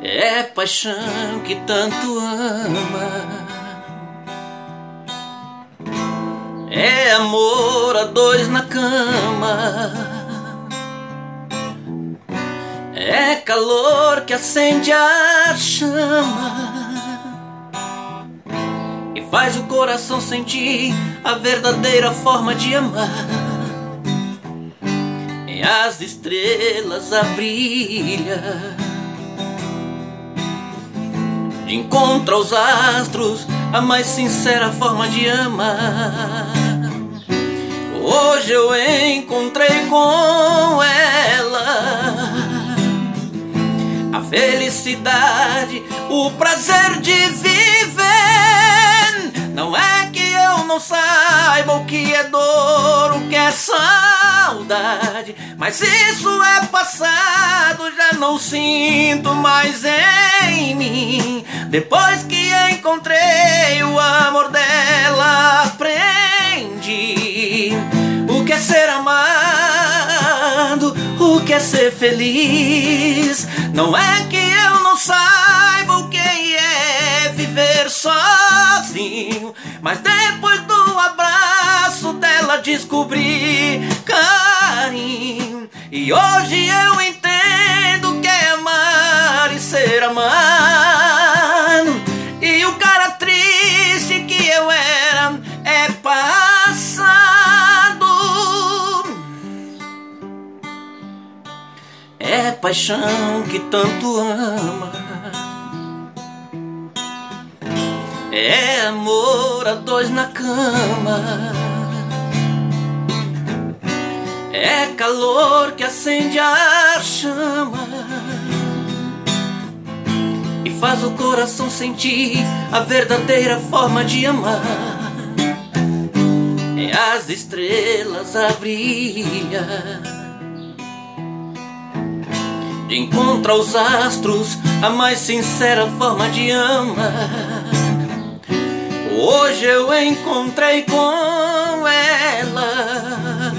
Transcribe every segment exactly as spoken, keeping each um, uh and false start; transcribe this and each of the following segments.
É paixão que tanto ama, é amor a dois na cama, é calor que acende a chama e faz o coração sentir a verdadeira forma de amar. E as estrelas a brilhar, de encontro aos astros, a mais sincera forma de amar. Hoje eu encontrei com ela a felicidade, o prazer de viver. Não é que eu não saiba o que é dor, o que é saudade, mas isso é passado, já não sinto mais em mim. Depois que encontrei o amor dela, aprendi o que é ser amado, o que é ser feliz. Não é que eu não saiba o que é viver sozinho, mas depois do abraço dela descobri carinho. E hoje eu entendo que é amar e ser amado. E o cara triste que eu era é passado. É paixão que tanto ama, é amor a dois na cama, é calor que acende a chama e faz o coração sentir a verdadeira forma de amar. É as estrelas a brilhar, de encontro aos astros, a mais sincera forma de amar. Hoje eu encontrei com ela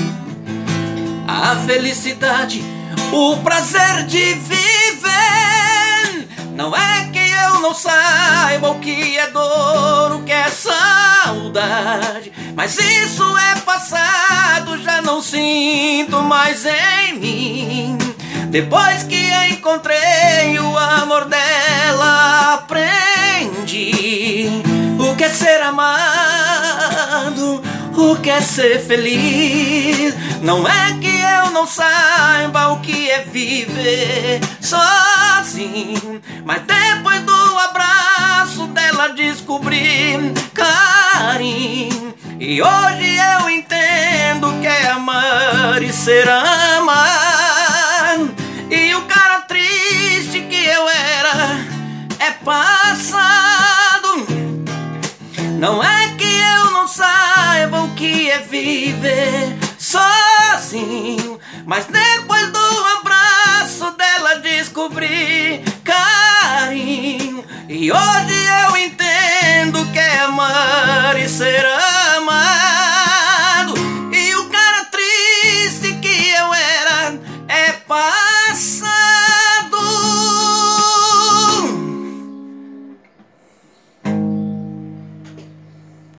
a felicidade, o prazer de viver. Não é que eu não saiba o que é dor, o que é saudade, mas isso é passado, já não sinto mais em mim. Depois que encontrei o amor dela, aprendi o que é ser amado, o que é ser feliz. Não é que eu não saiba o que é viver sozinho, mas depois do abraço dela descobri carinho. E hoje eu entendo que é amar e ser amado. E o cara triste que eu era é passado. Não é que eu não saiba o que é viver sozinho, mas depois do abraço dela descobri carinho. E hoje eu entendo que é amar e ser amado.